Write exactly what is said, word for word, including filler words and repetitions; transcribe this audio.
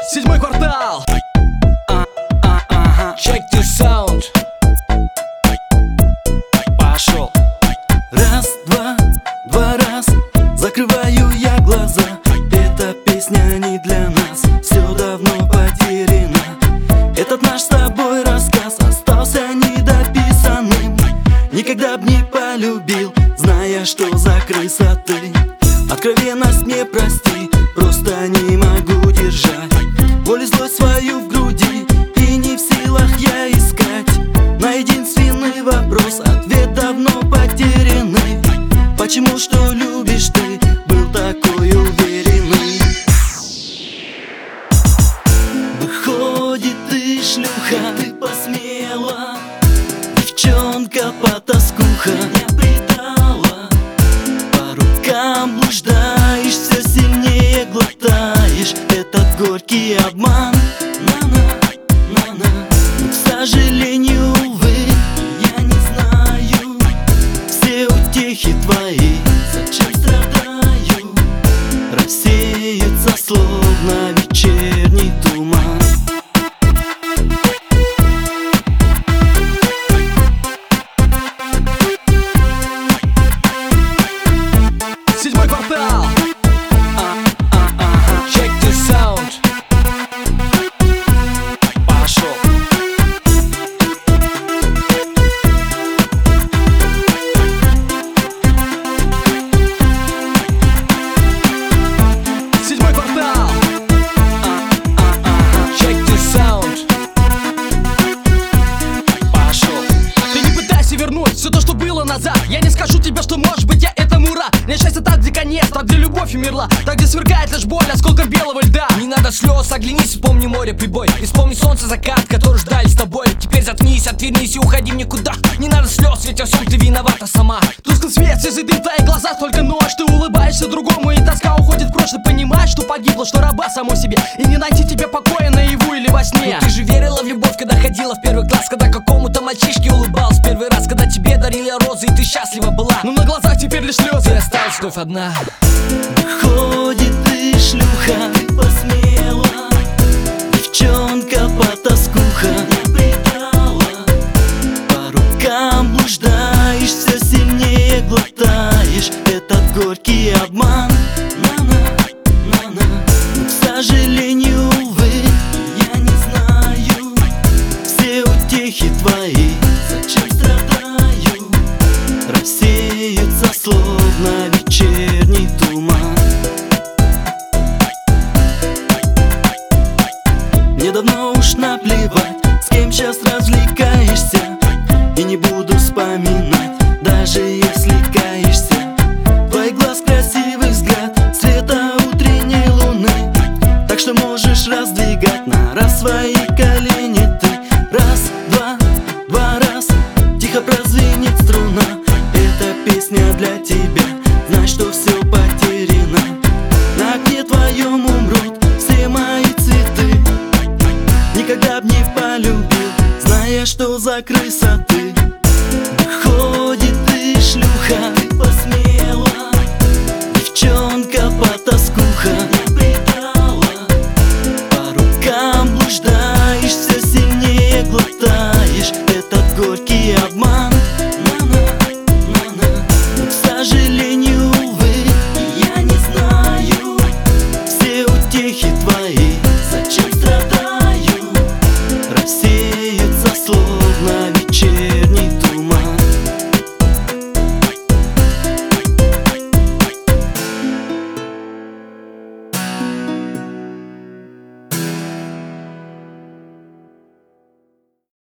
Седьмой квартал. Check the sound. Пошел. Раз, два, два раз закрываю я глаза. Эта песня не для нас, все давно потеряно. Этот наш с тобой рассказ остался недописанным. Никогда б не полюбил, зная, что за крыса ты. Откровенность мне прости, просто не могу держать боль и злость свою в груди, и не в силах я искать на единственный вопрос ответ давно потерянный. Почему, что любишь ты, был такой уверенный? Выходит, ты шлюха, ты посмела, девчонка потаскуха, меня предала. По рукам блуждаешь, все сильнее глотаешь этот горький обман. На-на, на-на. Но, к сожалению, увы, я не знаю все утехи твои, зачем страдаю, рассеются словно вечерний туман. Седьмой квартал. Check the sound. Пошел. Седьмой квартал. Check the sound. Пошел. Ты не пытайся вернуть все то, что было назад. Я не скажу тебе, что может быть я этому рад. Мне счастье так, где конец, там, где любовь умерла, так, где сверкает лишь боль осколком белого льда. Не надо слез, оглянись, вспомни море прибой. И вспомни солнце, закат, который ждали с тобой. Теперь заткнись, отвернись и уходи в никуда. Не надо слез, ведь во всем ты виновата сама. Тусклый свет, свежий дым в твоих глазах, только ночь. Ты улыбаешься другому, и тоска уходит в прошлое. Понимаешь, что погибла, что раба самой себе, и не найти тебе покоя наяву или во сне. Но ты же верила в любовь, когда ходила в первый класс, когда какому-то мальчишке улыбалась первый раз, когда тебе дарили розы, и ты счастлива была. Но на глазах теперь лишь слезы. Ты осталась вновь одна. Выходит, ты шлюха, ты посмела, девчонка потаскуха, меня предала. По рукам блуждаешь, все сильнее глотаешь этот горький обман. На-на, на-на. Но, к сожалению, увы, я не знаю все утехи твои, зачем страдаю, рассеются словно вечерний туман. Мне давно уж наплевать, с кем сейчас развлекаешься, и не буду вспоминать, даже если каешься. Твой глаз, красивый взгляд, света утренней луны, так что можешь раздвигать на раз свои колени ты. Раз, два, два раз, тихо прозвени